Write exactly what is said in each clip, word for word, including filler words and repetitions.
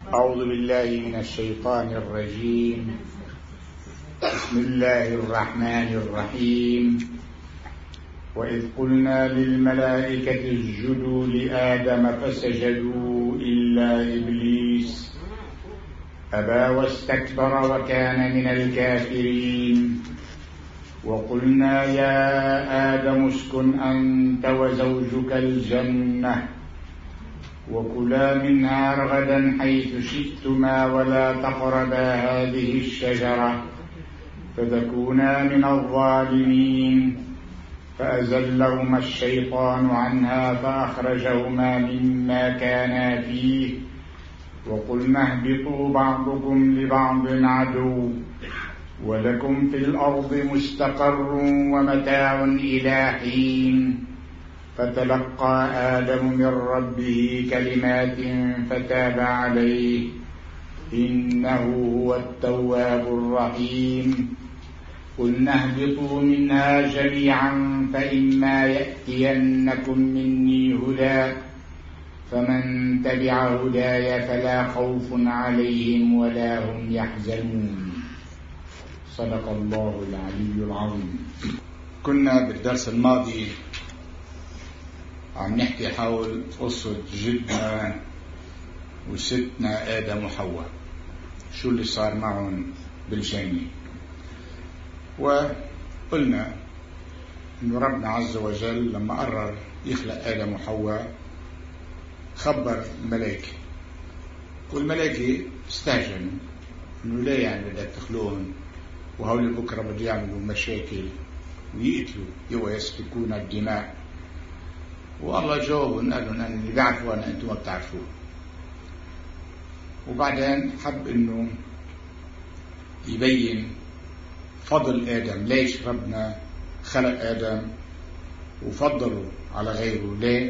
أعوذ بالله من الشيطان الرجيم. بسم الله الرحمن الرحيم. وإذ قلنا للملائكة اسجدوا لآدم فسجدوا إلا إبليس أبى واستكبر وكان من الكافرين. وقلنا يا آدم اسكن أنت وزوجك الجنة وكلا منها رغدا حيث شئتما ولا تقربا هذه الشجرة فتكونا من الظالمين. فأزلهما الشيطان عنها فأخرجهما مما كانا فيه وقلنا اهبطوا بعضكم لبعض عدو ولكم في الأرض مستقر ومتاع إلى حين. فتلقى آدم من ربه كلمات فتاب عليه إنه هو التواب الرحيم. قلنا اهبطوا منها جميعا فإما يأتينكم مني هدى فمن تبع هداي فلا خوف عليهم ولا هم يحزنون. صدق الله العلي العظيم. كنا بالدرس الماضي عم نحكي حول قصة جدنا وستنا آدم وحواء، شو اللي صار معهم بالجنة. وقلنا إنه ربنا عز وجل لما قرر يخلق آدم وحواء خبر الملائكة، والملائكة استهجنوا إنه ليه يعني بدك تخلقهم وهول بكرة بده يعملوا مشاكل ويقتلوا ويسفكون الدماء. والله جاوبهم قال لهم أنا اللي بعرفوا أنا أنتم ما بتعرفوه. وبعدين حب إنه يبين فضل آدم، ليش ربنا خلق آدم وفضله على غيره، ليه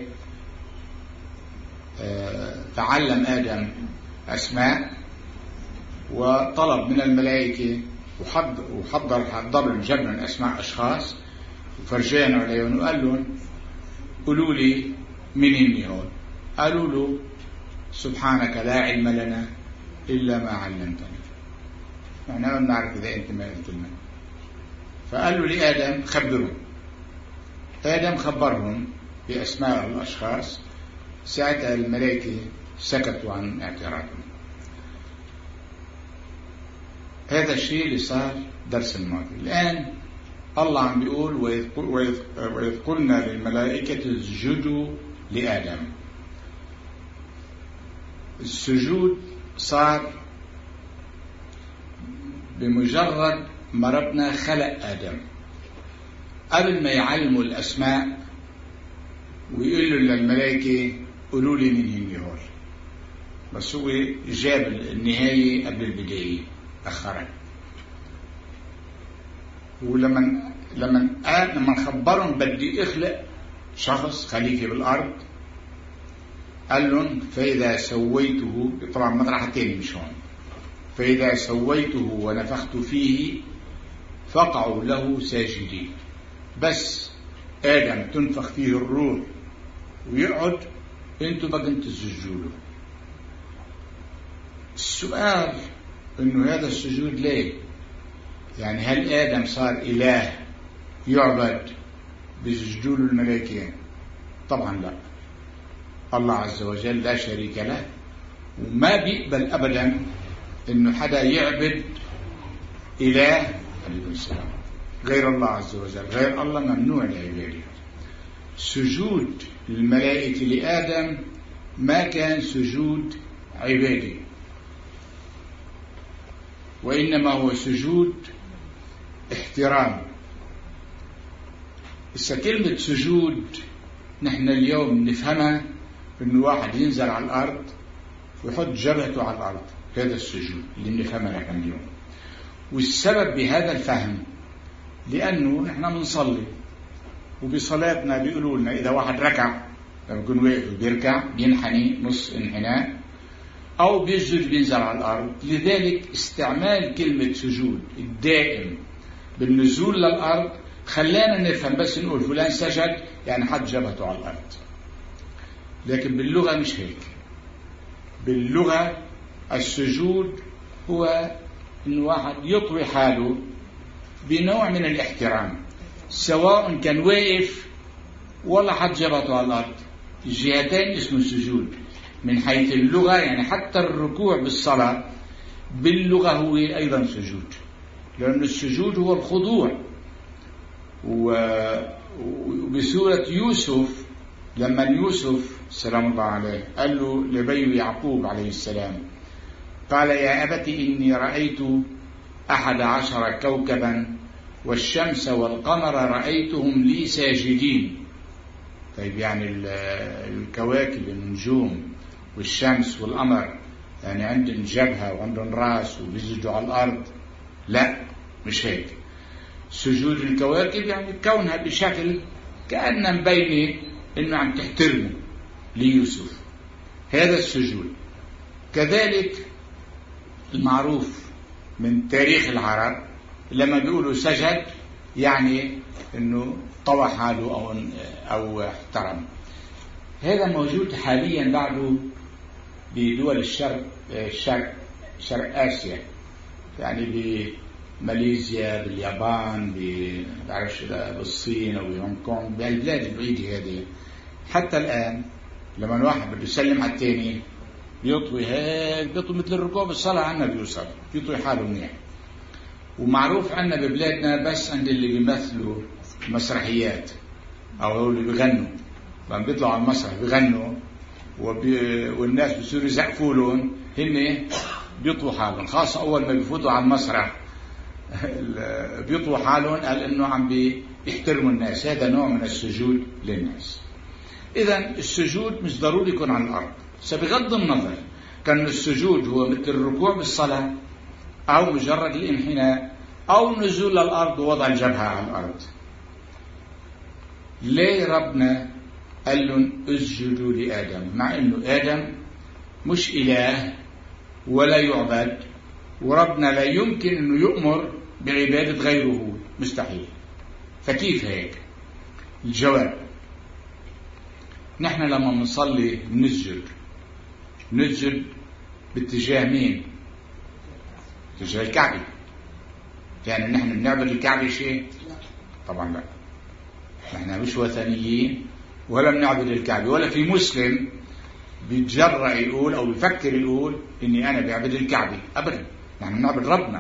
آه تعلم آدم أسماء وطلب من الملائكة وحضر وحضر حضر الجبن أسماء أشخاص وفرجانا عليهم وقال لهم قولوا لي من إني هون. قالوا له سبحانك لا علم لنا إلا ما علمتنا، يعني ما بنعرف إذا أنت ما قلت لنا. فقال له لآدم خبرهم. آدم خبرهم بأسماء الأشخاص. ساعتها الملائكة سكتوا عن اعتراضهم. هذا الشيء اللي صار درس الماضي. الآن الله عم بيقول وإذ قلنا للملائكة اسجدوا لآدم. السجود صار بمجرد ما ربنا خلق آدم، قبل ما يعلموا الأسماء ويقولوا للملائكة قولوا لي من هن هول، بس هو جاب النهاية قبل البداية أخرها. ولما لما لما خبرهم بدي اخلق شخص خليفه بالارض قال لهم فاذا سويته، طبعا مطرح تاني مش هون، فاذا سويته ونفخت فيه فقعوا له ساجدين. بس آدم تنفخ فيه الروح ويقعد انتوا بقى تسجدوا له. السؤال انه هذا السجود ليه؟ يعني هل آدم صار إله يعبد بسجود الملائكة؟ طبعا لا. الله عز وجل لا شريك له وما بيقبل أبدا إنه حدا يعبد إله عليه السلام غير الله عز وجل. غير الله ممنوع العبادة. سجود الملائكة لآدم ما كان سجود عبادي، وإنما هو سجود احترام. إذا كلمة سجود نحن اليوم نفهمها إنه واحد ينزل على الأرض ويحط جبهته على الأرض، هذا السجود اللي بنفهمه نحن اليوم. والسبب بهذا الفهم لأنه نحن بنصلي وبصلاتنا بيقولوا لنا إذا واحد ركع لما يكون واقف بيركع بينحني نص انحناء أو بيسجد بينزل على الأرض. لذلك استعمال كلمة سجود الدائم بالنزول للأرض خلانا نفهم بس نقول فلان سجد يعني حط جبهته على الأرض، لكن باللغة مش هيك. باللغة السجود هو إن واحد يطوي حاله بنوع من الاحترام، سواء كان واقف ولا حد جبطه على الأرض، الجهتين اسمه سجود من حيث اللغة. يعني حتى الركوع بالصلاة باللغة هو أيضا سجود، لأن السجود هو الخضوع. وبسورة يوسف لما يوسف سلام الله عليه قال له لبي يعقوب عليه السلام، قال يا أبت إني رأيت أحد عشر كوكبا والشمس والقمر رأيتهم لي ساجدين. طيب يعني الكواكب النجوم والشمس والقمر يعني عندهم جبهة وعندهم راس وبيسجدوا على الأرض؟ لا، مش هيك. سجود الكواكب يعني كونها بشكل كأنها مبينة إنه عم تحترمه ليوسف، هذا السجود. كذلك المعروف من تاريخ العرب لما بيقولوا سجد يعني إنه طوى حاله أو أو احترم. هذا موجود حاليا بعده بدول الشرق الشرق شرق آسيا، يعني بماليزيا، باليابان، بعرفش بالصين أو بهونغ كونغ، بالبلاد البعيدة هذه. حتى الآن لما الواحد بده يسلم على الثاني بيطوي هيك، بيطوي مثل الركوع بالصلاة عنا بيوصل، بيطوي حاله منيح. ومعروف عنا ببلادنا بس عند اللي بيمثلوا مسرحيات أو اللي بيغنوا، لما بيطلعوا على المسرح بيغنوا وبي... والناس بيصيروا يزقفوا لهم، هن بيطووا حالهم، خاصة أول ما بيفوتوا على المسرح بيطووا حالهم، قال إنه عم بيحترموا الناس. هذا نوع من السجود للناس. إذا السجود مش ضروري يكون على الأرض، بغض النظر كان السجود هو مثل الركوع بالصلاة أو مجرد الانحناء أو نزول للأرض ووضع الجبهة على الأرض. ليه ربنا قال لهم اسجدوا لآدم، مع إنه آدم مش إله ولا يعبد، وربنا لا يمكن إنه يؤمر بعبادة غيره، مستحيل. فكيف هيك؟ الجواب: نحن لما نصلي نسجد نسجد باتجاه مين؟ اتجاه الكعبة. يعني نحن بنعبد الكعبة شيء؟ طبعا لا، نحن مش وثنيين ولا بنعبد الكعبة، ولا في مسلم بيتجرأ يقول أو بيفكر يقول إني أنا بعبد الكعبة، أبدا. نحن بنعبد ربنا.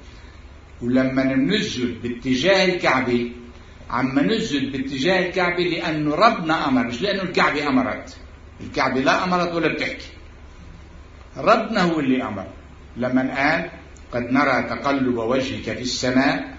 ولما نسجد باتجاه الكعبة عم نسجد باتجاه الكعبة لأنه ربنا أمر، مش لأنه الكعبة أمرت. الكعبة لا أمرت ولا بتحكي، ربنا هو اللي أمر. لما قال قد نرى تقلب وجهك في السماء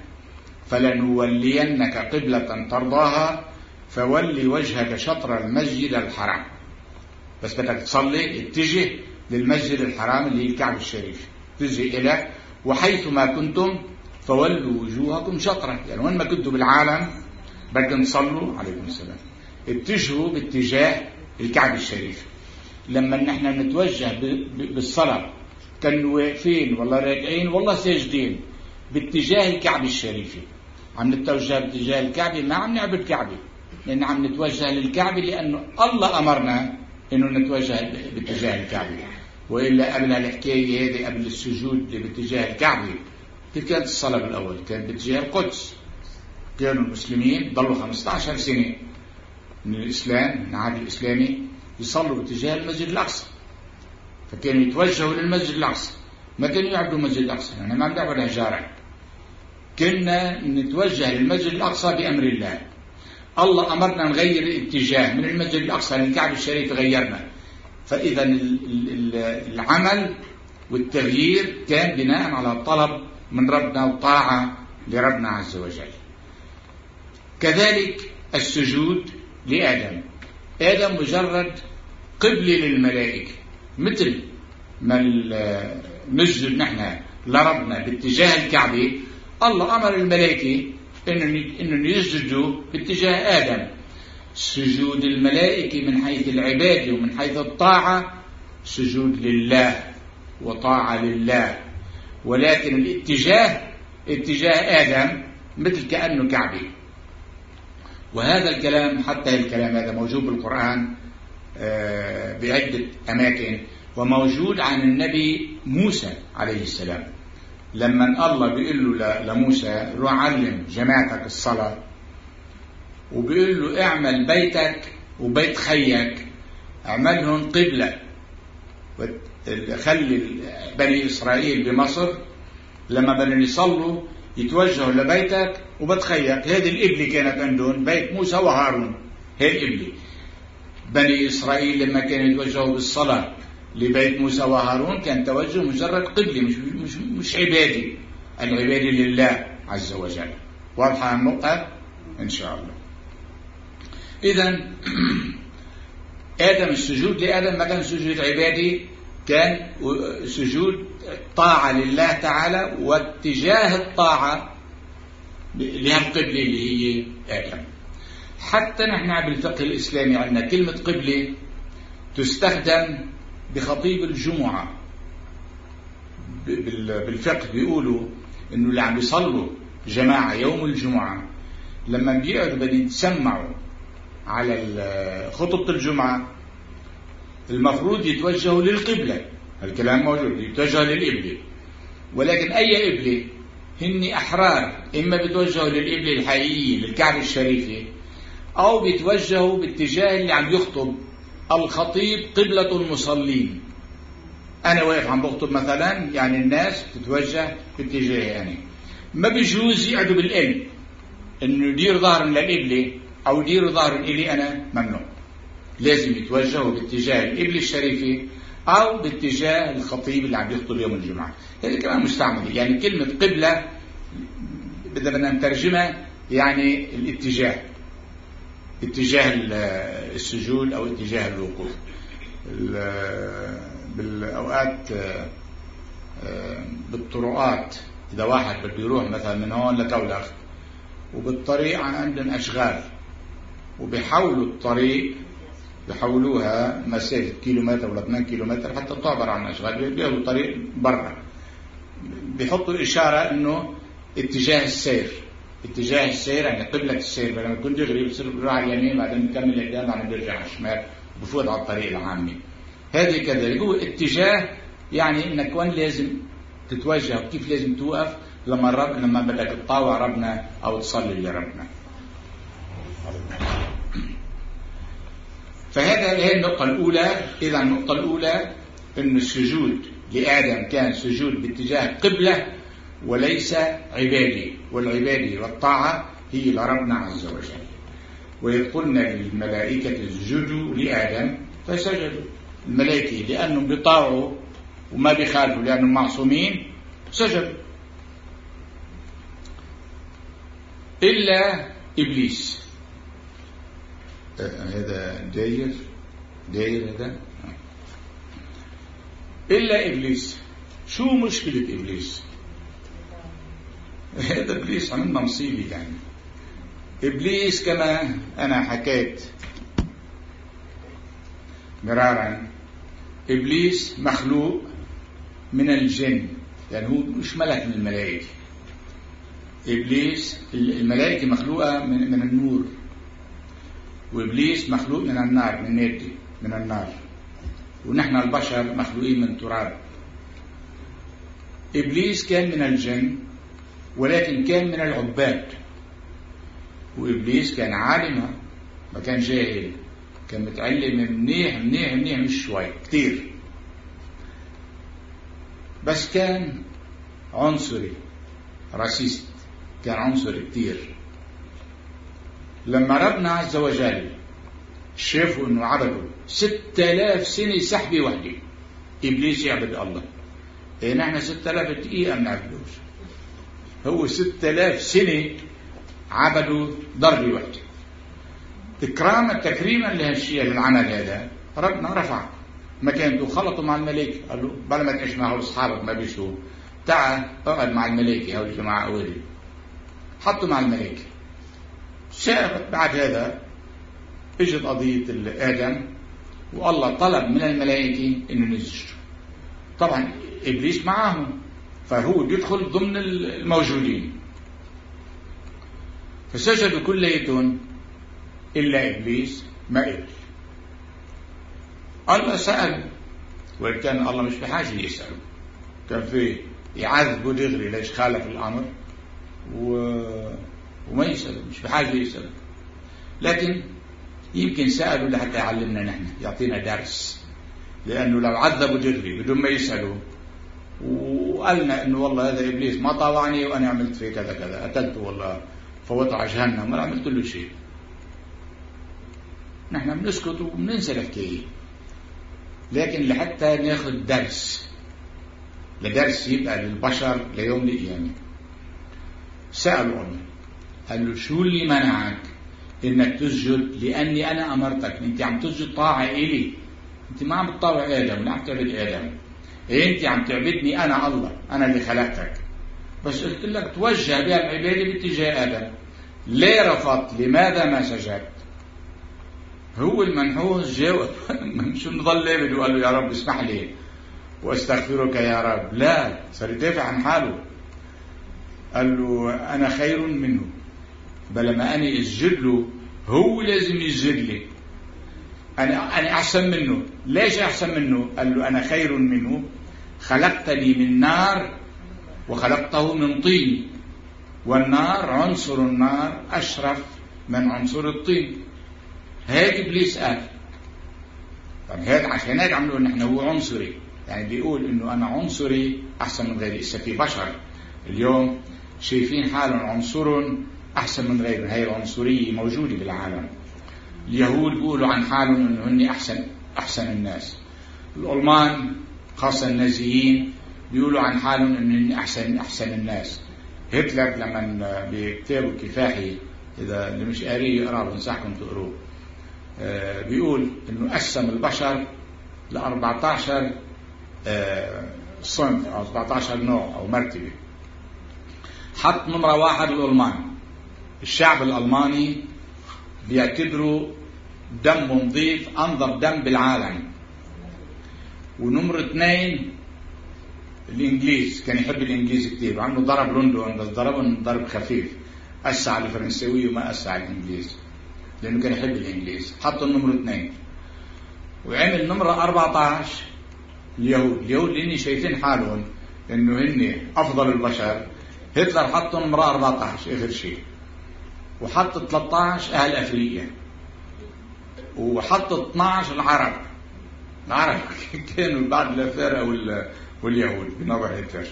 فلنولينك قبلة ترضاها فولي وجهك شطر المسجد الحرام. بس بدك تصلي اتجه للمسجد الحرام اللي هي الكعبة الشريف، تجي إليه وحيث ما كنتم فولوا وجوهكم شطرة. يعني وين ما كنتوا بالعالم بدكم تصلوا، عليكم السلام، اتجهوا باتجاه الكعبة الشريف. لما نحن نتوجه بالصلاة كانوا واقفين والله راكعين والله ساجدين باتجاه الكعبة الشريفة، عم نتوجه باتجاه الكعبة، ما عم نعبد كعبة، لأن عم نتوجه للكعبة لأنه الله أمرنا إنه نتوجه باتجاه الكعبة. وإلا قبل الحكاية هذه، قبل السجود باتجاه الكعبة، كيف كانت الصلاة بالأول؟ كانت باتجاه القدس. كانوا المسلمين ضلوا خمسة عشر سنة من الإسلام، من العهد الإسلامي، يصلوا باتجاه المسجد الأقصى، فكانوا يتوجهوا للمسجد الأقصى، ما كانوا يعبدوا المسجد الأقصى. يعني ما بنعبد حجارة، كنا نتوجه للمسجد الأقصى بأمر الله. الله أمرنا نغير الاتجاه من المسجد الأقصى للكعبة الشريف، غيرنا. فإذا العمل والتغيير كان بناء على طلب من ربنا وطاعة لربنا عز وجل. كذلك السجود لآدم. آدم مجرد قبلة للملائكة، مثل ما نسجد نحن لربنا باتجاه الكعبة، الله أمر الملائكة إنهم يسجدوا باتجاه آدم. سجود الملائكة من حيث العبادة ومن حيث الطاعة سجود لله وطاعة لله، ولكن الاتجاه اتجاه آدم مثل كأنه كعبة. وهذا الكلام، حتى الكلام هذا موجود بالقرآن بعدة أماكن، وموجود عن النبي موسى عليه السلام. لما الله بيقول له لموسى روح علم جماعتك الصلاة، وبيقول له اعمل بيتك وبيت خيك اعملهم قبلة، خلي بني إسرائيل بمصر لما بدهم يصلوا يتوجهوا لبيتك وبيت خيك. هذه القبلة كانت عندهم بيت موسى وهارون. هي القبلة. بني إسرائيل لما كانوا يتوجهوا بالصلاة لبيت موسى وهارون كان توجه مجرد قبلة، مش مش مش عبادي. العبادة لله عز وجل. واضحة النقطة إن شاء الله. إذن آدم السجود لآدم ما كان سجود عبادي، كان سجود طاعة لله تعالى، واتجاه الطاعة لهالقبلة اللي هي آدم. حتى نحن بالفقه الإسلامي عندنا كلمة قبلة تستخدم بخطيب الجمعة. بالفقه بيقولوا إنه اللي عم بيصلوا جماعة يوم الجمعة لما بيقعدوا بدهم يتسمعوا على خطبة الجمعة المفروض يتوجهوا للقبلة. الكلام موجود، يتوجهوا للقبلة. ولكن أي قبلة؟ هن أحرار، إما بيتوجهوا للقبلة الحقيقية للكعبة الشريفة، أو بيتوجهوا باتجاه اللي عم يخطب الخطيب قبلة المصلين. أنا واقف عم بخطب مثلا، يعني الناس تتوجه باتجاهي يعني. ما بيجوز يقعدوا بالقلب إنه يدير ظهرهم للقبلة أو يديروا ظهرهم إلي أنا، ممنوع. لازم يتوجهوا باتجاه القبلة الشريفة أو باتجاه الخطيب اللي عم يخطب يوم الجمعة. هذه كمان مستعملة. يعني كلمة قبلة بدنا نترجمها يعني الاتجاه، اتجاه السجود أو اتجاه الوقوف. بالأوقات بالطرقات إذا واحد بده يروح مثلا من هون لكولخ وبالطريق عندهم أشغال وبيحولوا الطريق، بيحولوها مسافة كيلومتر ولا اثنين كيلومتر حتى تعبر عن أشغال، بياخدوا طريق برا، بيحطوا إشارة إنه اتجاه السير. اتجاه السير يعني قبلة السير. لما يكون دغري بصير بيروح على اليمين بعدين بيكمل قدام بعدين بيرجع على الشمال وبفوت على الطريق العامي. هذه كذلك هو اتجاه، يعني إنك وين لازم تتوجه وكيف لازم توقف لما الرب لما بدك تطاوع ربنا أو تصلي لربنا. فهذا هي النقطة الأولى. إذا النقطة الأولى إن السجود لآدم كان سجود باتجاه قبلة وليس عبادي، والعبادة والطاعة هي لربنا عز وجل. وإذ قلنا للملائكة اسجدوا لآدم فسجدوا. الملائكة لأنهم بيطاعوا وما بيخالفوا لأنهم معصومين سجدوا، إلا إبليس. هذا داير داير هذا إلا إبليس. شو مشكلة إبليس؟ هذا إبليس عملنا مصيبة. يعني إبليس كما أنا حكيت مرارا، إبليس مخلوق من الجن، يعني هو مش ملك من الملائكة. إبليس الملائكة مخلوقة من, من النور، وإبليس مخلوق من النار، من نادي من النار، ونحن البشر مخلوقين من تراب. إبليس كان من الجن ولكن كان من العباد، وإبليس كان عالم، ما كان جاهل، كان متعلم منيح منيح منيح مش شوي كتير، بس كان عنصري راسيست، كان عنصري كتير. لما ربنا عز وجل شافوا انه عبدوا ستة آلاف سنة سحبة وحدة، إبليس يعبد الله. إيه نحن ستة آلاف دقيقة ما نعبدوش، هو ستة آلاف سنة عبدوا ضربة وحدة. إكراما تكريما لهالشيء للعمل هذا ربنا رفع مكانته، خلطوا مع الملائكة، قال له بلا ما تعيش مع أصحابك ما بيشوا، تعال اقعد مع الملائكة. هؤلاء الجماعة أولي حطوا مع الملائكة. شاء بعد هذا اجت قضية آدم، والله طلب من الملائكة إنه يسجدوا. طبعا إبليس معهم، فهو بيدخل ضمن الموجودين، فسجدوا كليتهم إلا إبليس ما قبل. الله سأل وإن كان الله مش بحاجة يسأله، كان في يعذبه دغري ليش خالف الأمر و... وما يسأله، مش بحاجة يسأله. لكن يمكن سأله لحتى يعلمنا نحن، يعطينا درس، لأنه لو عذبوا دغري بدون ما يسألوا وقالنا إنه والله هذا إبليس ما طاوعني وأنا عملت فيه كذا كذا، قتلته والله فوته على جهنم ما عملت له شيء، نحن بنسكت وبننسى الحكاية. لكن لحتى ناخذ درس، لدرس يبقى للبشر ليوم القيامة. سألوا الله، قال له شو اللي منعك إنك تسجد؟ لأني أنا أمرتك. أنت عم تسجد طاعة إلي، أنت ما عم تطاوع آدم ولا عم تعبد آدم، أنت عم تعبدني أنا الله، أنا اللي خلقتك. بس قلت لك توجه بها العبادة باتجاه آدم، ليه رفضت؟ لماذا ما سجدت؟ هو المنحوس جاوب شو نضل لابد وقال له يا رب اسمح لي واستغفرك يا رب؟ لا، صار يدافع عن حاله. قال له أنا خير منه، بل ما أنا أسجد له هو لازم يسجد لي، أنا أنا أحسن منه. ليش أحسن منه؟ قال له أنا خير منه، خلقتني من نار وخلقته من طين، والنار عنصر النار أشرف من عنصر الطين. هيك إبليس قال. طب هيك عشان هيك عملوا نحن هو عنصري، يعني بيقول إنه أنا عنصري أحسن من غيري. إذا في بشر اليوم شايفين حالهم عنصر أحسن من غيرهم، هي العنصرية موجودة بالعالم. اليهود بيقولوا عن حالهم إنه هن أحسن أحسن الناس، الألمان خاصة النازيين بيقولوا عن حالهم إنه هن أحسن أحسن الناس. هتلر لما بكتابه الكفاحي، إذا اللي مش قاريه يقرأه بنصحكم تقروه، بيقول إنه قسم البشر ل أربعة عشر صنف أو سبعة عشر نوع أو مرتبة. حط نمرة واحد الألمان، الشعب الألماني بيعتبروا دم نظيف أنظف دم بالعالم. ونمرة اثنين الإنجليز، كان يحب الإنجليز كتير، عنه ضرب لندن بس ضربهم ضرب خفيف، أسع على الفرنساوية وما أسع على الإنجليز لأنه كان يحب الإنجليز. حطوا النمرة اثنين. وعمل نمرة أربعة عشر اليهود. اليهود لأني شايفين حالهم إنه هن أفضل البشر، هتلر حطوا نمرة أربعة عشر آخر شيء، وحط ثلاثة عشر أهل أفريقيا، وحط اثني عشر العرب. العرب كانوا بعد الأفارقة واليهود بنظر هتلر.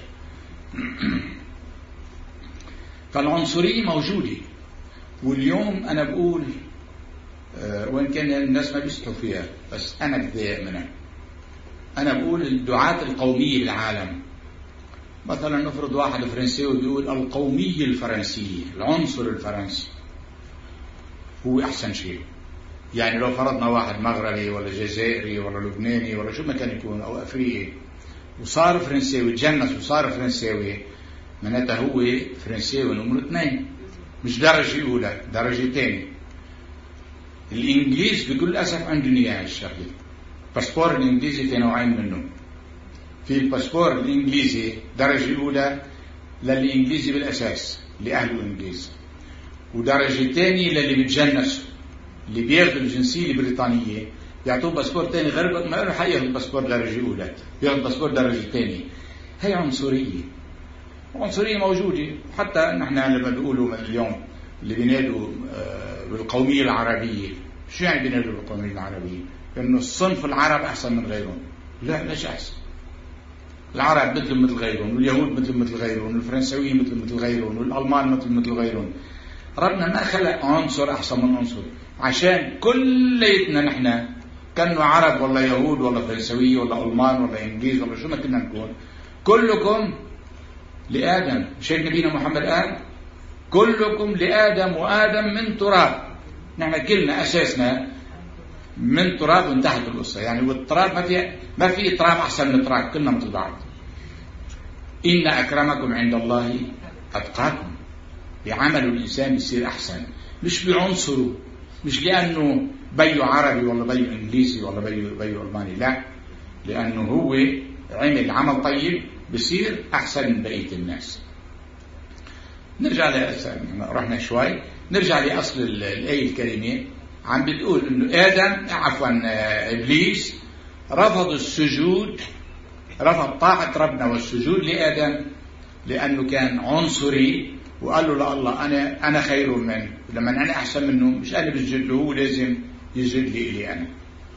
فالعنصرية موجودة، واليوم أنا بقول أه وإن كان الناس ما بيستحوا فيها بس أنا بتضايق منها. أنا بقول الدعاة القومية للعالم، مثلا نفرض واحد فرنساوي بيقول القومية الفرنسية، العنصر الفرنسي هو أحسن شيء. يعني لو فرضنا واحد مغربي ولا جزائري ولا لبناني ولا شو ما كان يكون أو أفريقي وصار فرنساوي، تجنس وصار فرنساوي، معناتها هو فرنساوي نمرة اثنين، مش درجة أولى، درجة ثانية. الإنجليز بكل أسف عندهم إياها الشغلة. باسبور الإنجليزي في نوعين منه، في الباسبور الإنجليزي درجة أولى للإنجليزي بالأساس لأهله الإنجليز، ودرجة ثانية للي بتجنسوا، اللي بياخذوا الجنسية البريطانية يعطوه باسبور ثاني غير ما يروح ياخذ باسبور درجة أولى، ياخذ باسبور درجة ثانية. هي عنصرية، عنصرية موجودة. حتى نحن لما بيقولوا اليوم اللي بينادوا بالقومية العربية، شو يعني بينادوا بالقومية العربية؟ إنه الصنف العرب أحسن من غيرهم. لا، ليش أحسن؟ العرب مثل مثل غيرهم، واليهود مثل مثل غيرهم، والفرنساويين مثل مثل غيرهم، والألمان مثل مثل غيرهم. ربنا ما خلق عنصر أحسن من عنصر عشان كليتنا نحن كانوا عرب ولا يهود ولا فرنساوية ولا ألمان ولا إنجليز ولا شو ما كنا نكون، كلكم لآدم. مش نبينا محمد قال كلكم لآدم وآدم من تراب. نحن كلنا أساسنا من تراب وانتهت القصة. يعني والتراب ما في ما في تراب أحسن من تراب، كلنا مثل بعض. إن أكرمكم عند الله أتقاكم. بعمل الإنسان يصير أحسن، مش بعنصره، مش لأنه بيو عربي ولا بيو إنجليزي ولا بيو بيو ألماني، لا، لأنه هو عمل عمل طيب بصير أحسن من بقية الناس. نرجع لأسا رحنا شوي، نرجع لأصل الآية الكريمة. عم بتقول إنه آدم عفوا إبليس رفض السجود، رفض طاعة ربنا والسجود لآدم لأنه كان عنصري، وقال له لا الله أنا أنا خير منه، لما أنا أحسن منه مش أنا بسجد له، هو لازم يسجد لي إلي أنا.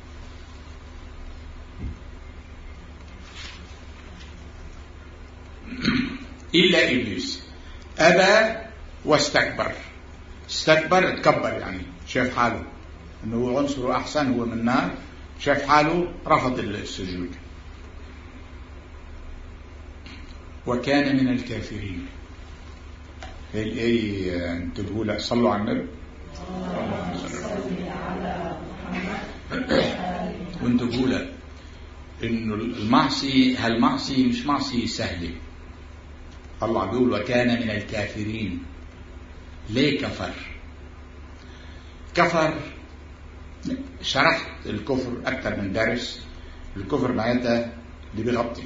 إلا إبليس أبى واستكبر. استكبر تكبر، يعني شاف حاله أنه هو عنصره أحسن، هو من النار، شاف حاله رفض السجود. وكان من الكافرين. هي الآية انتبهوا لها، صلوا على النبي وانتبهوا لها إنه المعصية هالمعصية مش معصية سهلة. الله بيقول وكان من الكافرين. ليه كفر؟ كفر، شرحت الكفر أكثر من درس. الكفر معناتها اللي بيغطي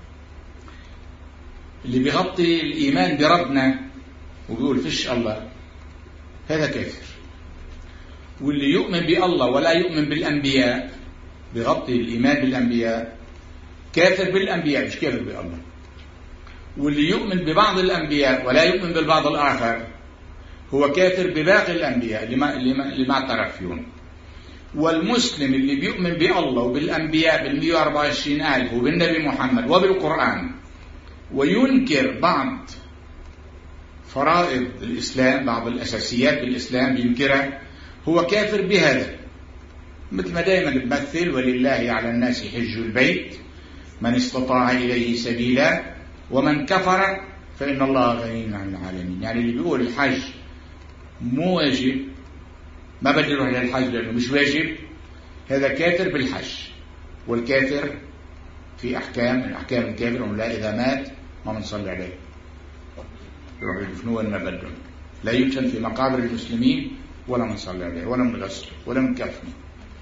اللي بيغطي الإيمان بربنا وبيقول فيش الله، هذا كافر. واللي يؤمن بالله ولا يؤمن بالأنبياء، بيغطي الإيمان بالأنبياء، كافر بالأنبياء مش كافر بالله. واللي يؤمن ببعض الأنبياء ولا يؤمن بالبعض الآخر هو كافر بباقي الأنبياء اللي ما, اللي ما, اللي ما اعترف فيهم. والمسلم اللي بيؤمن بالله وبالأنبياء بالمئة وأربعة وعشرين آية وبالنبي محمد وبالقرآن وينكر بعض فرائض الإسلام، بعض الأساسيات بالإسلام بينكرها، هو كافر بهذا. مثل ما دائما بمثل ولله على الناس حج البيت من استطاع إليه سبيلا ومن كفر فإن الله غني عن العالمين. يعني اللي بيقول الحج مو واجب، ما بدي يروح للحج لأنه مش واجب، هذا كافر بالحج. والكافر في أحكام من أحكام الكافر أنه لا إذا مات ما بنصلي عليه، يروحوا يدفنوه ما بدهم، لا يدفن في مقابر المسلمين ولا بنصلي عليه ولا بنغسله ولا بنكفنه.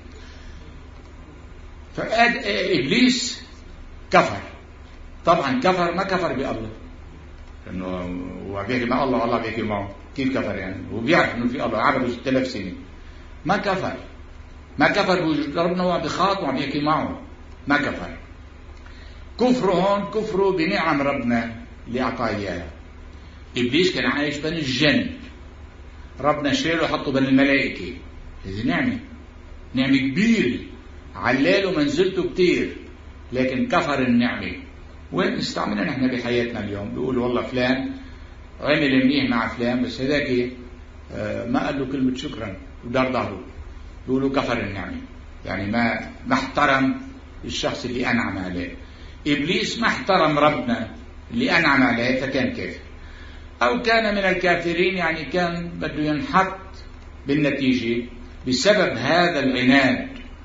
فإبليس كفر. طبعا كفر ما كفر بالله، لأنه هو بيحكي مع الله والله بيحكي معه، كيف كفر يعني؟ وبيعرف إنه في الله، عبده ستة آلاف سنة، ما كفر. ما كفر بوجود ربنا، هو بخاطب وعم يحكي معه، ما كفر. كفره هون كفره بنعم ربنا اللي أعطاه إياها. إبليس كان عايش بين الجن، ربنا شاله وحطه بين الملائكة، هذه نعمة، نعمة كبيرة، علاله منزلته كتير، لكن كفر النعمة. وين نستعملها نحن بحياتنا اليوم؟ بيقول والله فلان عمل منيح مع فلان، بس هذاك ما قال له كلمة شكرا ودار ظهره، بيقولوا كفر النعمة، يعني ما ما احترم الشخص اللي أنعم عليه. إبليس ما احترم ربنا اللي أنعم عليه فكان كافر، أو كان من الكافرين، يعني كان بده ينحط بالنتيجة بسبب هذا العناد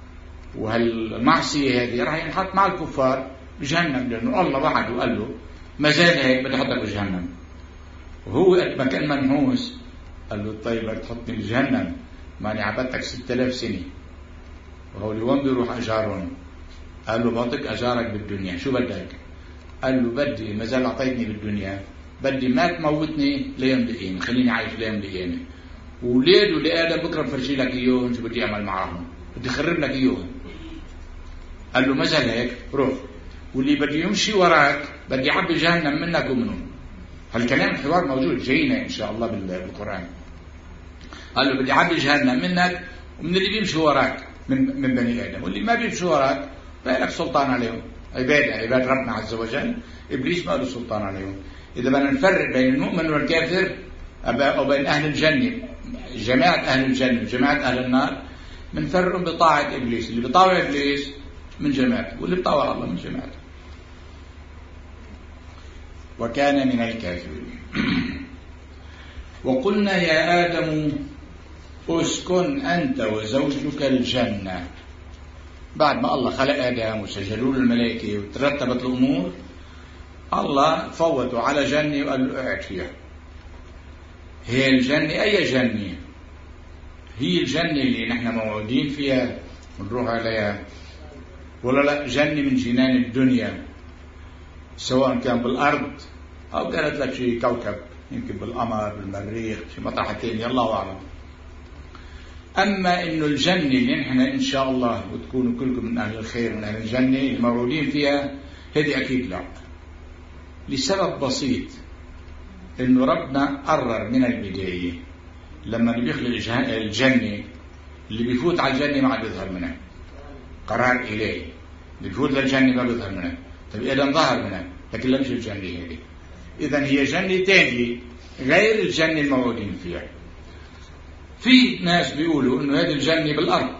وهالمعصية هذه راح ينحط مع الكفار بجهنم، لأنه الله وعد وقال له ما زال هيك بدي أحطك بجهنم. وهو قد ما كان منحوس قال له طيب بدك تحطني بجهنم، ماني عبدتك ستة آلاف سنة، وهو اللي وين بيروح أجارهم؟ قال له بعطيك أجارك بالدنيا، شو بدك؟ قال له بدي ما زال أعطيتني بالدنيا، بدي ما تموتني ليوم القيامة، خليني عايش ليوم القيامة، وولاد ولادم بكره بفرجي لك إياهم شو بدي أعمل معاهم، بدي أخرب لك إياهم. قال له ما زال هيك روح، واللي بدي يمشي وراك بدي أعبي جهنم منك ومنهم. هالكلام الحوار موجود جاينا إن شاء الله بالقرآن. قال له بدي أعبي جهنم منك ومن اللي بيمشي وراك من من بني آدم، واللي ما بيمشي وراك فلك سلطان عليهم، عباد عباد ربنا عز وجل. إبليس ما له سلطان عليهم. إذا بدنا نفرق بين المؤمن والكافر أو بين أهل الجنة، جماعة أهل الجنة وجماعة أهل النار، بنفرقهم بطاعة إبليس. اللي بطاوع إبليس من جماعته، واللي بطاوع الله من جماعته. وكان من الكافرين. وقلنا يا آدم اسكن أنت وزوجك الجنة. بعد ما الله خلق آدم وسجلوا له الملائكة وترتبت الأمور، الله فوته على جنة وقال له اقعد فيها. هي الجنة أي جنة؟ هي الجنة اللي نحن موعودين فيها ونروح عليها، ولا لا جنة من جنان الدنيا، سواء كان بالأرض أو كانت لك شيء كوكب، يمكن بالقمر بالمريخ شيء مطرح تاني الله أعلم. أما إنه الجنة اللي نحن إن شاء الله وتكونوا كلكم من أهل الخير من أهل الجنة الموعودين فيها، هذه أكيد لا، لسبب بسيط، إنه ربنا قرر من البداية لما بيخلق الجنة اللي بيفوت على الجنة ما عاد بيظهر منها، قرار إلهي، اللي بيفوت للجنة ما بيظهر منها. طب آدم ظهر منها لكن لا مش الجنة هذه، إذن هي جنة تانية غير الجنة الموعودين فيها. في ناس بيقولوا إنه هذه الجنة بالأرض،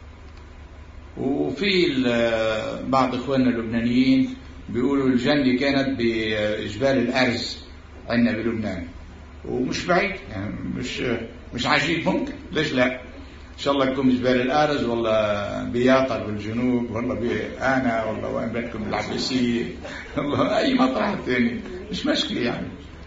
وفي بعض إخواننا اللبنانيين بيقولوا الجنة كانت بجبال الأرز عندنا بلبنان، ومش بعيد يعني، مش مش عجيب، ممكن، ليش لا؟ إن شاء الله تكون جبال الأرز ولا بياطر بالجنوب ولا بأنا ولا وين بدكم بالعباسية والله أي مطرح ثاني، مش مشكلة يعني.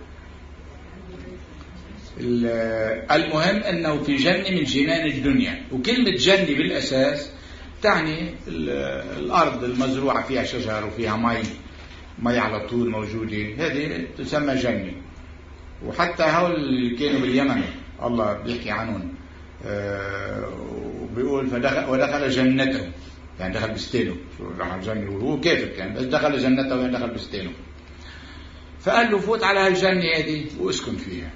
المهم أنه في جنة من جنان الدنيا، وكلمة جنة بالأساس تعني الأرض المزروعة فيها شجر وفيها مي، مي على طول موجودة، هذه تسمى جنة. وحتى هؤلاء اللي كانوا باليمن الله بيحكي عنهم وبيقول فدخل ودخل جنته، يعني دخل بستينه، شو دخل جنة وهو كافر كان، بس دخل جنته وين دخل بستينه. فقال له فوت على هالجنة هذه واسكن فيها،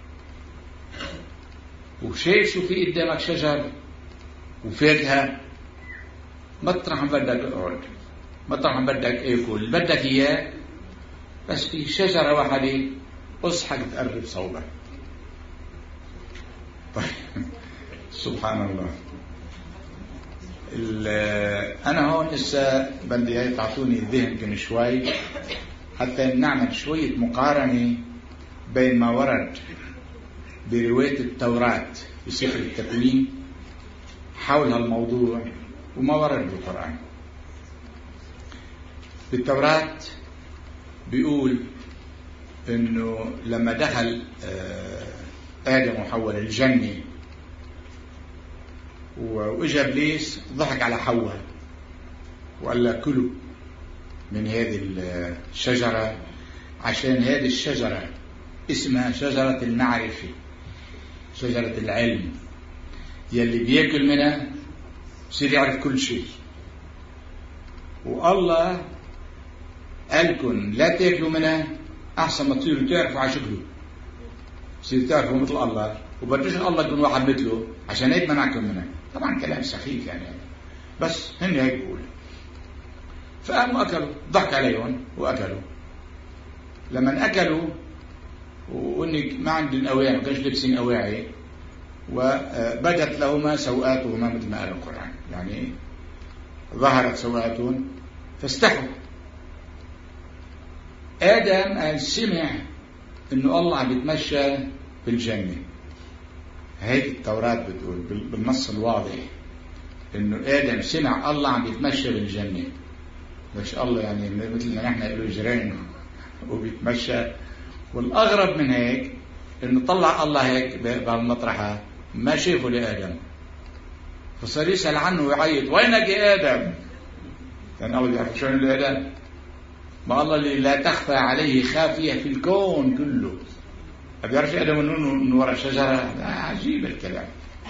وشايف شو في قدامك شجر وفاكهة، مطرح ما بدك اقعد، مطرح ما بدك اكل بدك اياه، بس في شجرة واحدة اصحك تقرب صوبك. طيب سبحان الله. أنا هون لسه بدي تعطوني الذهن كن شوي حتى نعمل شوية مقارنة بين ما ورد برواية التوراة في سفر التكوين حول هالموضوع وما ورد بالقرآن. بالتوراة بيقول إنه لما دخل آدم وحواء الجنة وإجا إبليس ضحك على حواء وقال لها كلوا من هذه الشجرة، عشان هذه الشجرة اسمها شجرة المعرفة، شجرة العلم، يلي بيأكل منها بصير يعرف كل شيء. والله قالكن لا تأكلوا منها أحسن ما تصيروا تعرفوا على شكله، بصير تعرفوا مثل الله، وبدوش الله يكون واحد مثله، عشان هيك منعكم منها. طبعا كلام سخيف يعني، بس هن هيك بيقولوا. فقاموا أكلوا، ضحك عليهم وأكلوا. لما أكلوا وإني ما عندهم أواعي، ما كانش لابسين أواعي، وبدت لهما سوآتهما مثل ما قال القرآن، يعني ظهرت سوآتهم فاستحوا. آدم قال سمع إنه الله عم يتمشى بالجنة، هيك التوراة بتقول بالنص الواضح إنه آدم سمع الله عم يتمشى بالجنة، مش الله يعني مثل ما نحن نقول جيران وبيتمشى. والأغرب من هيك إنه طلع الله هيك بالمطرحة ما شافه لآدم، فصار يسأل عنه ويعيط وينك يا آدم؟ كان الله بيعرف شو عنده آدم؟ ما الله اللي لا تخفى عليه خافية في الكون كله، ما بيعرفش آدم إنه وراء شجرة؟ عجيب الكلام.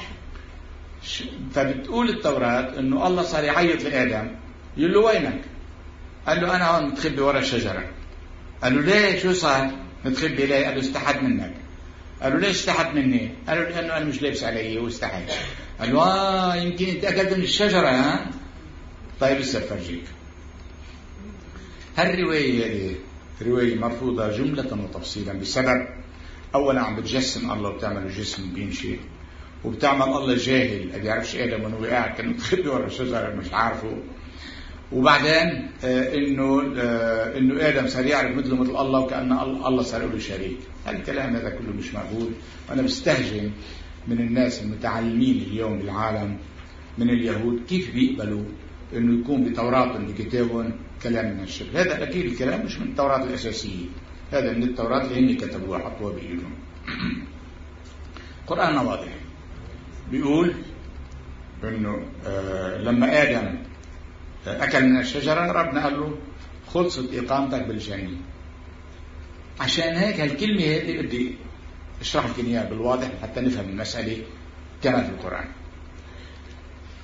فبتقول التوراة إنه الله صار يعيط لآدم، يقول له وينك؟ قال له أنا هون متخبي وراء الشجرة. قال له ليه شو صار؟ متخبي ليه؟ قال له استحد منك. قال له ليش استحد مني؟ قال له لأنه أنا مش لابس علي واستحد. قال له آه يمكن أنت أكلت من الشجرة ها؟ طيب لسه فرجيك. هالرواية هذه رواية مرفوضة جملة وتفصيلا بسبب أولا عم بتجسم الله وبتعمل جسم بيمشي، وبتعمل الله جاهل ما بيعرفش آدم وإنه وقع كان متخبي ورا الشجرة مش عارفه، وبعدين آه إنه آه إنه آدم صار يعرف مثله مثل الله وكأن الله صار له شريك. هالكلام هذا كله مش مقبول، وأنا بستهجن من الناس المتعلمين اليوم بالعالم من اليهود كيف بيقبلوا إنه يكون بتوراتهم بكتابهم كلام من الشبه. هذا أكيد الكلام مش من التوراة الأساسية، هذا من التوراة اللي هن كتبوها حطوها بإيدهم. قرآن واضح بيقول إنه آه لما آدم أكل من الشجرة ربنا قال له خلصت إقامتك بالجنة. عشان هيك هالكلمة هذه بدي أشرح لكم إياها بالواضح حتى نفهم المسألة كما في القرآن.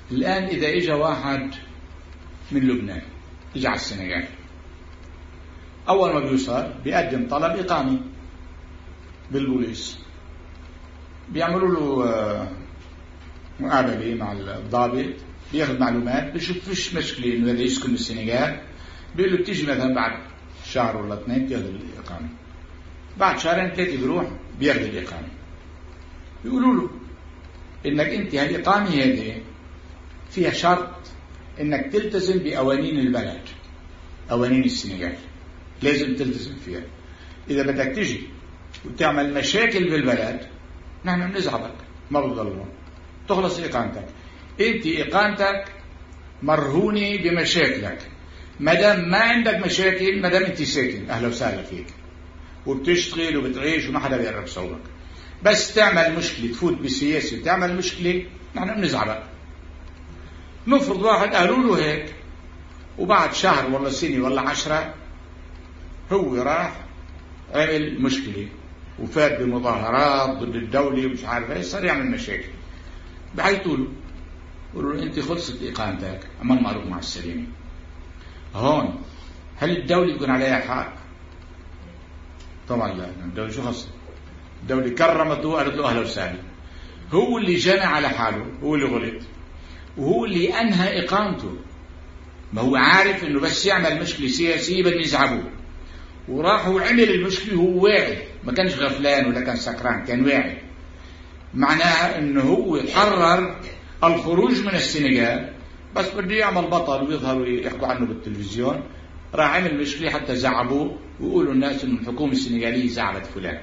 الآن إذا إجا واحد من لبنان إجا على السنغال، أول ما بيوصل بيقدم طلب إقامة بالبوليس، بيعملوا له مقابلة مع الضابط، بياخذ معلومات، بيشوف فيش مشكلة إنه هذا يسكن بالسنغال، بيقول له بتيجي مثلا بعد شهر ولا اثنين تاخذ الإقامة، بعد شهرين ثلاثة بيروح بياخذ الإقامة، بيقولوا له إنك أنت هالإقامة هذه فيها شرط إنك تلتزم بقوانين البلد، قوانين السنغال لازم تلتزم فيها. إذا بدك تجي وتعمل مشاكل بالبلد نحن بنزعلك، ما بتضلوا تخلص إقامتك. أنت إقامتك مرهونة بمشاكلك، ما دام ما عندك مشاكل، ما دام أنت ساكن أهلا وسهلا فيك وبتشتغل وبتعيش وما حدا بيقرب صوبك. بس تعمل مشكلة، تفوت بالسياسة تعمل مشكلة، نحن بنزعلك. نفرض واحد قالوا له هيك وبعد شهر ولا سنة ولا عشرة هو راح عمل مشكلة وفات بمظاهرات ضد الدولة ومش عارف ايش، صار يعمل مشاكل، بحيثوا له يقولوا له انت خلصت اقامتك، عمل معروف مع السلامة. هون هل الدولة يكون عليها حق؟ طبعا لا، الدولة شو خلصت؟ الدولة كرمته وقالت له اهلا وسهلا. هو اللي جنى على حاله، هو اللي غلط، وهو اللي انهى اقامته. ما هو عارف انه بس يعمل مشكلة سياسية بدهم يزعبوه، وراح وعمل المشكلة وهو واعي، ما كانش غفلان ولا كان سكران، كان واعي. معناها انه هو قرر الخروج من السنغال، بس بده يعمل بطل ويظهر ويحكوا عنه بالتلفزيون، راح عمل مشكلة حتى زعبوه ويقولوا الناس انه الحكومة السنغالية زعلت فلان.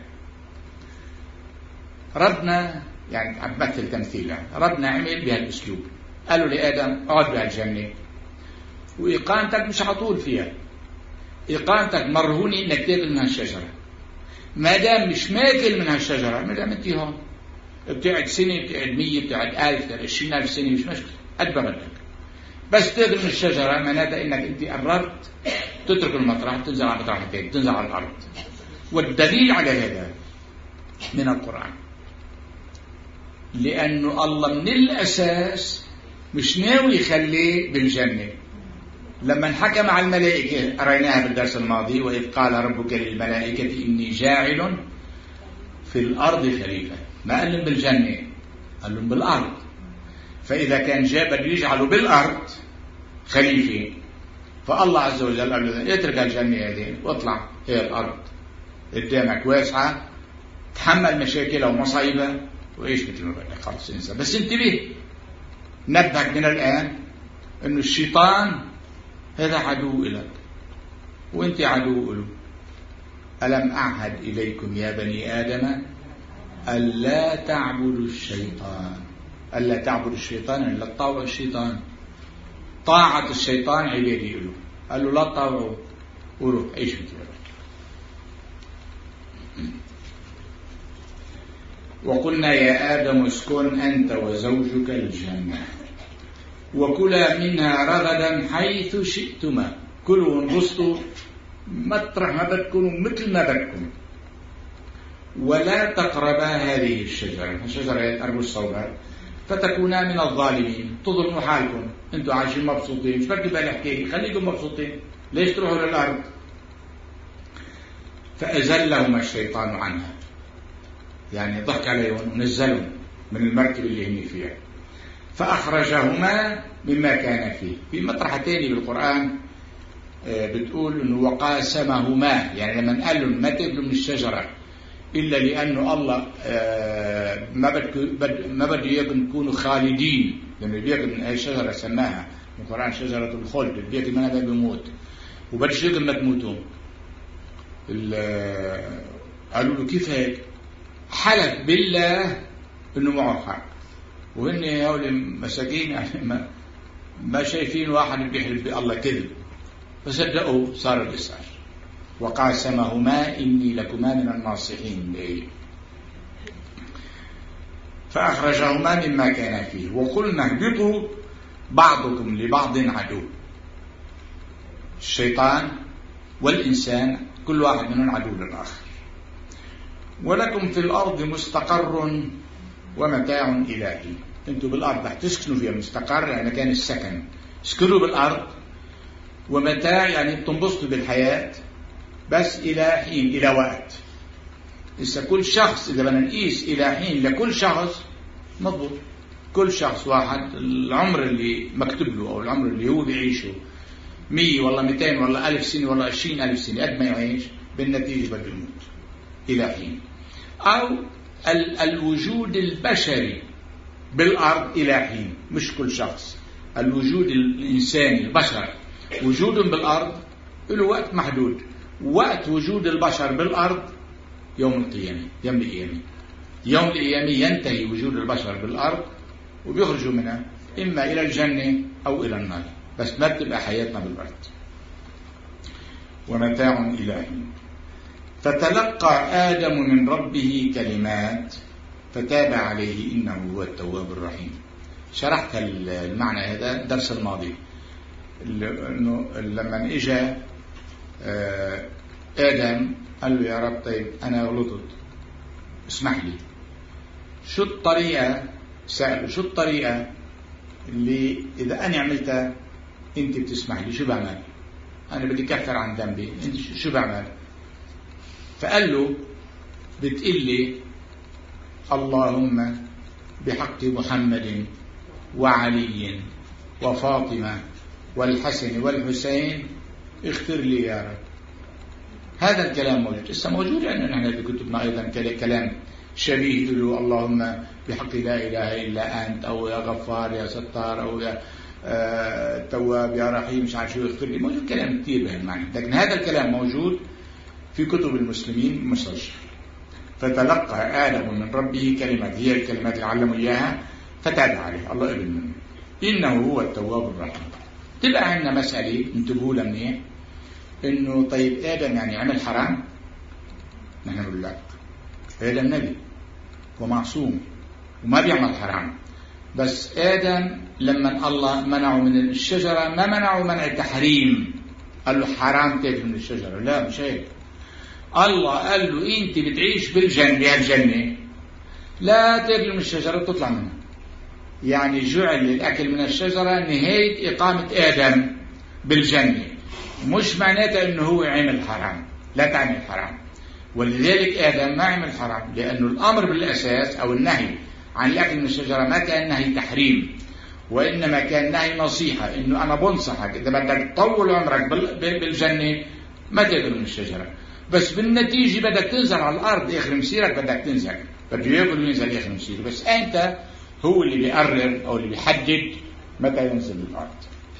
ربنا يعني عم بمثل تمثيل، ربنا عمل بهالاسلوب، قالوا لآدم اقعد بهالجنة وإقامتك مش عطول فيها، إقامتك مرهونة إنك تاكل من هالشجرة. ما دام مش ماكل من هالشجرة، ما دام أنت هون بتقعد سنة، بتقعد مية، بتقعد ألف، بتقعد عشرين ألف سنة، مش مشكلة، قد ما بدك. بس تاكل من الشجرة معناتها إنك أنت قررت تترك المطرح، تنزل على مطرح تاني، تنزل على الأرض. والدليل على هذا من القرآن، لأنه الله من الأساس مش ناوي يخليه بالجنة. لما انحكى مع الملائكة قريناها بالدرس الماضي، وإذ قال ربك للملائكة إني جاعل في الأرض خليفة، ما قال لهم بالجنة، قال لهم بالأرض. فإذا كان جاء بده يجعله بالأرض خليفة، فالله عز وجل قال له اترك الجنة هذه واطلع، هي الأرض قدامك واسعة، تحمل مشاكلها ومصايبها وإيش مثل ما بدك، خلص انسى. بس انتبه، نبهك من الآن إنه الشيطان هذا عدو لك وانت عدو له. ألم أعهد إليكم يا بني آدم ألا تعبدوا الشيطان، ألا تعبدوا الشيطان يعني لا تطاوعوا الشيطان. طاعة الشيطان عبادي له، قال له لا تطاوعوا وروح عيش مثل. وقلنا يا آدم اسكن أنت وزوجك الجنة وكلا منها رغدا حيث شئتما، كلوا وانبسطوا مطرح ما بدكم مثل ما بدكم، ولا تقربا هذه الشجرة، الشجرة أربع الصوبات، فتكونا من الظالمين. تظلموا حالكم، انتوا عايشين مبسوطين، مش بدي بالي حكاية، خليكم مبسوطين، ليش تروحوا للأرض؟ فأزلهما الشيطان عنها، يعني ضحك عليهم ونزلهم من المركب اللي هني فيها، فأخرجهما مما كان فيه. في مطرح تاني بالقرآن بتقول إنه وقاسمهما، يعني لما قال لهم ما تاكلوا من الشجرة إلا لأنه الله ما بده ما بده إياكم تكونوا خالدين، لأنه بياكل من أي شجرة سماها في القرآن شجرة الخلد، بياكل منها ما بيموت، وبدش إياكم ما تموتون. قالوا له كيف هيك؟ حلف بالله إنه معه حق، وهن هؤلاء مساكين يعني ما, ما شايفين واحد بيحلف بالله كذب، فصدقوا صار الإسعاف. وقاسمهما إني لكما من الناصحين ليه. فأخرجهما مما كان فيه وقلنا اهبطوا بعضكم لبعض عدو. الشيطان والإنسان كل واحد منهم عدو للآخر. ولكم في الأرض مستقر ومتاع إلهي. أنتوا بالأرض رح تسكنوا فيها مستقر، يعني كان السكن، اسكنوا بالأرض ومتاع، يعني تنبسطوا بالحياة بس إلى حين، إلى وقت. إذا كل شخص، إذا بدنا نقيس إلى حين لكل شخص مضبوط، كل شخص واحد العمر اللي مكتوب له أو العمر اللي هو بيعيشه مية والله مئتين والله ألف سنة والله عشرين ألف سنة، قد ما يعيش بالنتيجة بده يموت إلى حين. أو ال الوجود البشري بالأرض إلى حين، مش كل شخص، الوجود الإنساني البشر وجودهم بالأرض له وقت محدود. وقت وجود البشر بالأرض يوم القيامة، يوم القيامة يوم القيامة ينتهي وجود البشر بالأرض وبيخرجوا منها إما إلى الجنة أو إلى النار، بس ما بتبقى حياتنا بالأرض. ومتاع إلى حين. فتلقى آدم من ربه كلمات فتاب عليه إنه هو التواب الرحيم. شرحت المعنى هذا الدرس الماضي، إنه لما إجا آدم قال له يا رب طيب أنا غلطت اسمح لي، شو الطريقة، سأله شو الطريقة اللي إذا أنا عملتها أنت بتسمح لي، شو بعمل؟ أنا بدي كفر عن ذنبي، أنت شو بعمل؟ فقال له بتقول لي اللهم بحق محمد وعلي وفاطمة والحسن والحسين اغفر لي يا رب. هذا الكلام موجود، لسه موجود عندنا نحن بكتبنا أيضا كلام شبيه له، اللهم بحق لا إله إلا أنت، أو يا غفار يا ستار، أو يا آه تواب يا رحيم، مش عارف شو يغفر لي، موجود كلام كثير بهالمعنى، لكن هذا الكلام موجود في كتب المسلمين مسجل. فتلقى آدم من ربه كلمات، هي الكلمات اللي علموا إياها فتاب عليه، الله قبل منه، إنه هو التواب الرحيم. تبقى عندنا مسألة انتبهوا لها منيح، إنه طيب آدم يعني عمل حرام؟ نحن نقول لا، آدم نبي ومعصوم وما بيعمل حرام، بس آدم لما الله منعه من الشجرة ما منعه منع تحريم، قال له حرام تاكل من الشجرة، لا مش هيك. الله قال له انت بتعيش بالجنة، بهالجنة لا تاكل من الشجرة تطلع منها، يعني جعل الأكل من الشجرة نهاية إقامة آدم بالجنة، مش معناتها انه هو عمل حرام، لا تعمل حرام. ولذلك آدم ما عمل حرام، لأنه الأمر بالأساس أو النهي عن الأكل من الشجرة ما كان نهي تحريم، وإنما كان نهي نصيحة، إنه أنا بنصحك إذا بدك تطول عمرك بالجنة ما تاكل من الشجرة، بس بالنتيجة بدك تنزل على الأرض آخر مسيرك، بدك تنزل، بده ياكل وينزل آخر مسيره، بس أنت هو اللي بيقرر أو اللي بيحدد متى ينزل الأرض.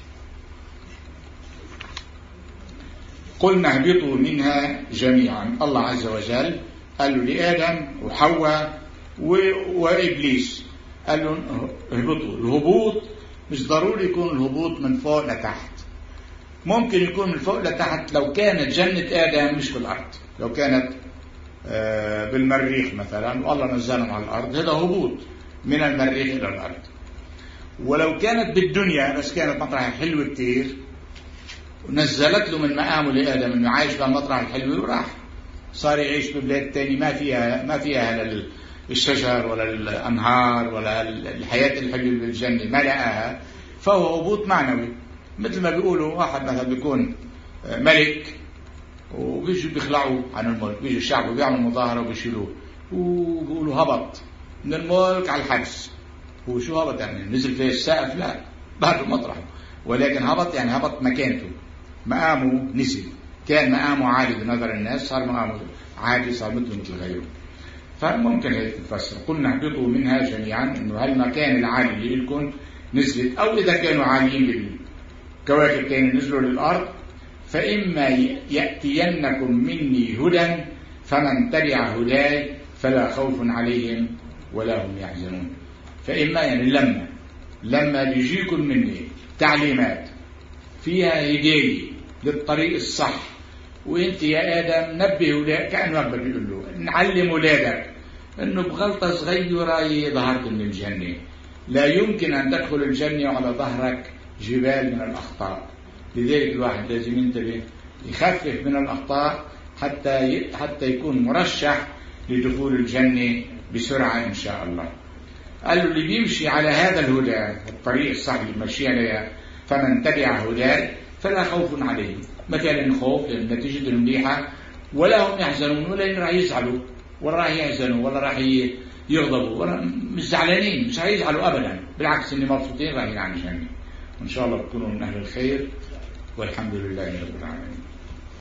قلنا اهبطوا منها جميعا، الله عز وجل قال له لآدم وحواء وإبليس قال له اهبطوا. الهبوط مش ضروري يكون الهبوط من فوق لتحت، ممكن يكون من فوق لتحت لو كانت جنة آدم مش بالأرض، لو كانت بالمريخ مثلا والله نزلهم على الأرض، هذا هبوط من المريخ إلى الأرض. ولو كانت بالدنيا بس كانت مطرح حلو كتير ونزلت له من مقامه لآدم انه عايش بمطرح الحلو وراح صار يعيش ببلاد تاني ما فيها ما فيها الشجر ولا الأنهار ولا الحياة الحلوة بالجنة، ما لقاها، فهو هبوط معنوي. مثل ما بيقولوا واحد مثلا بيكون ملك وبيجوا بيخلعوا عن الملك، بيجوا الشعب وبيعملوا مظاهرة وبيشيلوه وبيقولوا هبط من الملك على الحبس. هو شو هبط يعني؟ نزل فيه السقف؟ لا، بعد مطرحه، ولكن هبط يعني هبط مكانته، مقامه نزل، كان مقامه عالي بنظر الناس صار مقامه عادي، صار مثله مثل غيره. فممكن هيك تفسر، قلنا اهبطوا منها جميعا، انه هالمكان العالي اللي لكم نزلت، او اذا كانوا عاليين بالكواكب تاني نزلوا للارض، فاما ياتينكم مني هدى فمن تبع هداي فلا خوف عليهم ولا هم يحزنون. فاما يعني لما لما بيجيكم مني تعليمات فيها هدايه للطريق الصح، وانت يا ادم نبه اولادك، كانه ربك بيقول له نعلم اولادك انه بغلطه صغيره ظهرت من الجنه، لا يمكن ان تدخل الجنه وعلى ظهرك جبال من الاخطاء. لذلك الواحد لازم ينتبه يخفف من الاخطاء حتى حتى يكون مرشح لدخول الجنه بسرعه ان شاء الله. قال له اللي بيمشي على هذا الهدى الطريق الصح اللي ماشي عليها فمن تبع هداي فلا خوف عليهم، ما كان خوف لأن نتيجة مليحة ولا هم يحزنون ولا راح يزعلوا ولا راح يحزنوا ولا راح يغضبوا ولا مش زعلانين، مش هيزعلوا أبدا، بالعكس إني مبسوطين رايحين عن الجنة، وإن شاء الله تكونوا من أهل الخير والحمد لله رب العالمين.